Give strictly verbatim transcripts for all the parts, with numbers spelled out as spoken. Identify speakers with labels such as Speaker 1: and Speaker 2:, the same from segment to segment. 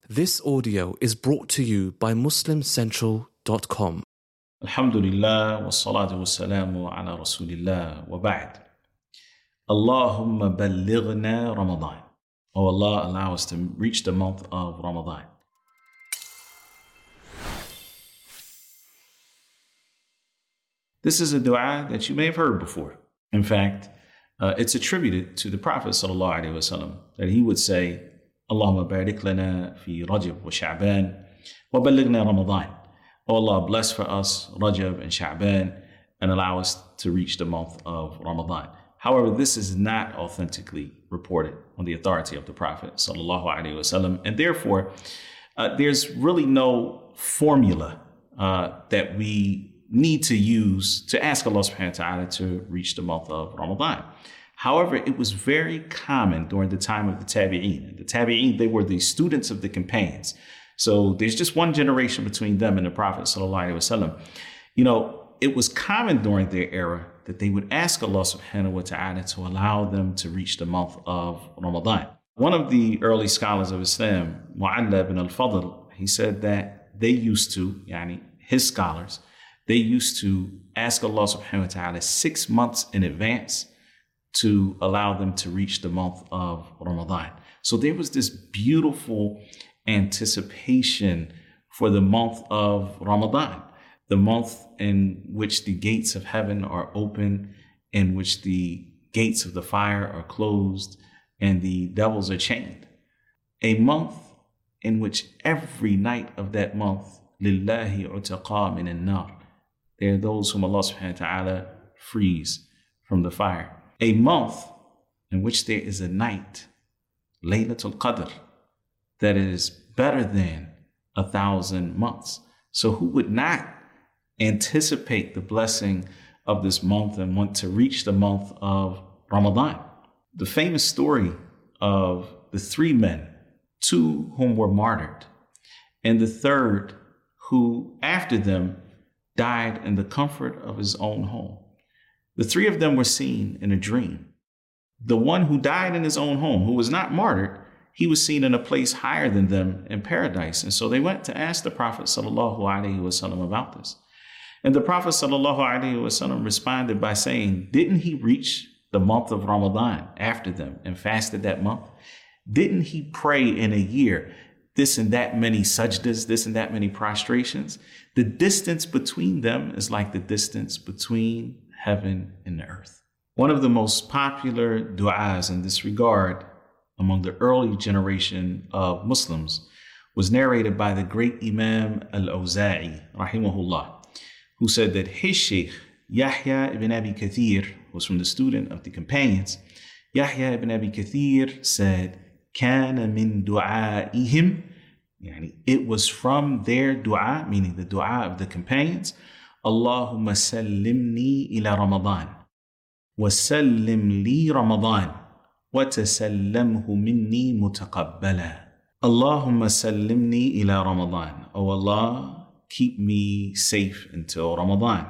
Speaker 1: This audio is brought to you by Muslim Central dot com.
Speaker 2: Alhamdulillah wa salatu wa salamu ala rasulillah wa ba'd. Allahumma ballighna Ramadan. Oh Allah, allow us to reach the month of Ramadan. This is a dua that you may have heard before. In fact, uh, it's attributed to the Prophet sallallahu alaihi wasallam that he would say, Allahumma barik lana fi Rajab wa Sha'ban wa ballighna Ramadan. Oh Allah, bless for us Rajab and Sha'ban and allow us to reach the month of Ramadan. However, this is not authentically reported on the authority of the Prophet sallallahu alaihi wasallam, and therefore uh, there's really no formula uh, that we need to use to ask Allah subhanahu wa ta'ala to reach the month of Ramadan. However, it was very common during the time of the Tabi'een. The Tabi'een, they were the students of the companions. So there's just one generation between them and the Prophet sallallahu alaihi wasallam. You know, it was common during their era that they would ask Allah subhanahu wa ta'ala to allow them to reach the month of Ramadan. One of the early scholars of Islam, Mu'alla ibn al-Fadl, he said that they used to, yani his scholars, they used to ask Allah subhanahu wa ta'ala six months in advance to allow them to reach the month of Ramadan. So there was this beautiful anticipation for the month of Ramadan, the month in which the gates of heaven are open, in which the gates of the fire are closed, and the devils are chained. A month in which every night of that month, lillahi utaqa min an-nar, there are those whom Allah subhanahu wa ta'ala frees from the fire. A month in which there is a night, Laylatul Qadr, that is better than a thousand months. So who would not anticipate the blessing of this month and want to reach the month of Ramadan? The famous story of the three men, two whom were martyred, and the third who after them died in the comfort of his own home. The three of them were seen in a dream. The one who died in his own home, who was not martyred, he was seen in a place higher than them in paradise. And so they went to ask the Prophet sallallahu alaihi wasallam about this. And the Prophet sallallahu alaihi wasallam responded by saying, didn't he reach the month of Ramadan after them and fasted that month? Didn't he pray in a year this and that many sajdas, this and that many prostrations? The distance between them is like the distance between heaven and the earth. One of the most popular du'as in this regard among the early generation of Muslims was narrated by the great Imam al-Awza'i, rahimahullah, who said that his sheikh, Yahya ibn Abi Kathir, was from the student of the companions. Yahya ibn Abi Kathir said, كَانَ مِن دُعَائِهِمْ, yani it was from their dua, meaning the dua of the companions, Allahumma sallimni ila Ramadan, wa sallim li Ramadan, wa tasallamhu minni mutaqabbala. Allahumma sallimni ila Ramadan. Oh Allah, keep me safe until Ramadan.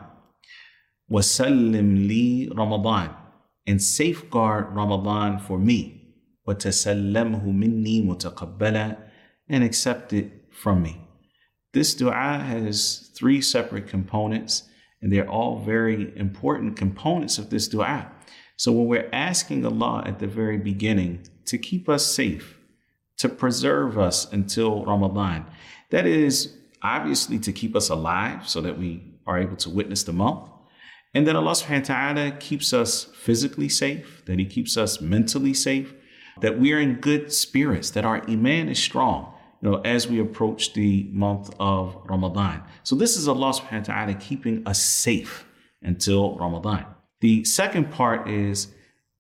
Speaker 2: Wa sallim li Ramadan, and safeguard Ramadan for me. Wa tasallamhu minni mutaqabbala, and accept it from me. This dua has three separate components, and they're all very important components of this dua. So when we're asking Allah at the very beginning to keep us safe, to preserve us until Ramadan, that is obviously to keep us alive so that we are able to witness the month. And then Allah subhanahu wa ta'ala keeps us physically safe, that He keeps us mentally safe, that we are in good spirits, that our iman is strong, you know, as we approach the month of Ramadan. So this is Allah subhanahu wa ta'ala keeping us safe until Ramadan. The second part is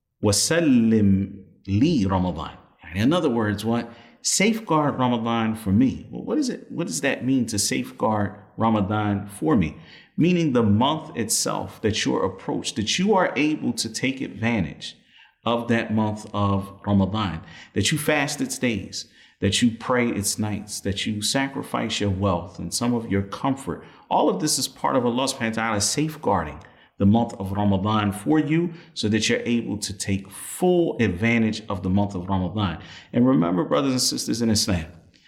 Speaker 2: wasallim li Ramadan. In other words, what? Safeguard Ramadan for me. Well, what is it? What does that mean to safeguard Ramadan for me? Meaning the month itself, that your approach, that you are able to take advantage of that month of Ramadan, that you fast its days, that you pray its nights, that you sacrifice your wealth and some of your comfort. All of this is part of Allah subhanahu wa ta'ala safeguarding the month of Ramadan for you so that you're able to take full advantage of the month of Ramadan. And remember, brothers and sisters in Islam,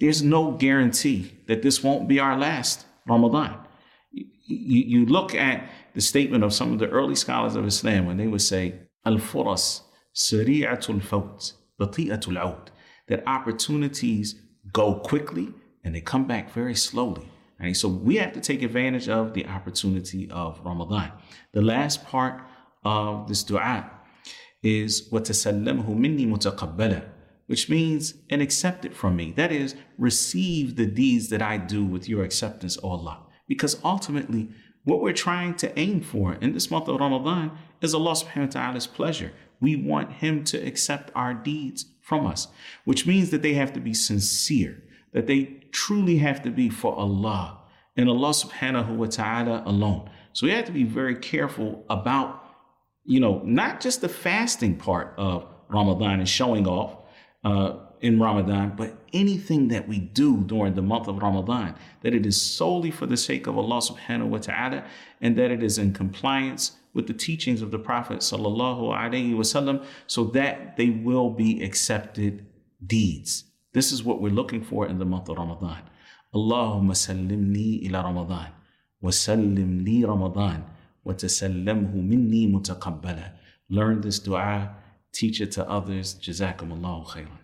Speaker 2: there's no guarantee that this won't be our last Ramadan. You, you, you look at the statement of some of the early scholars of Islam when they would say, Al-furas sari'atul fawt, bati'atul aud, that opportunities go quickly and they come back very slowly. Right? So we have to take advantage of the opportunity of Ramadan. The last part of this dua is وَتَسَلَّمْهُ مِنِّي مُتَقَبَّلًا, which means, and accept it from me. That is, receive the deeds that I do with your acceptance, O Allah. Because ultimately, what we're trying to aim for in this month of Ramadan is Allah subhanahu wa ta'ala's pleasure. We want Him to accept our deeds from us, which means that they have to be sincere, that they truly have to be for Allah and Allah subhanahu wa ta'ala alone. So we have to be very careful about, you know, not just the fasting part of Ramadan and showing off uh, in Ramadan, but anything that we do during the month of Ramadan, that it is solely for the sake of Allah subhanahu wa ta'ala, and that it is in compliance with the teachings of the Prophet sallallahu alaihi wasallam, so that they will be accepted deeds. This is what we're looking for in the month of Ramadan. Allahumma sallimni ila Ramadan, wa sallim li Ramadan, wa tasallamhu minni mutaqabbala. Learn this dua, teach it to others. Jazakumullahu khairan.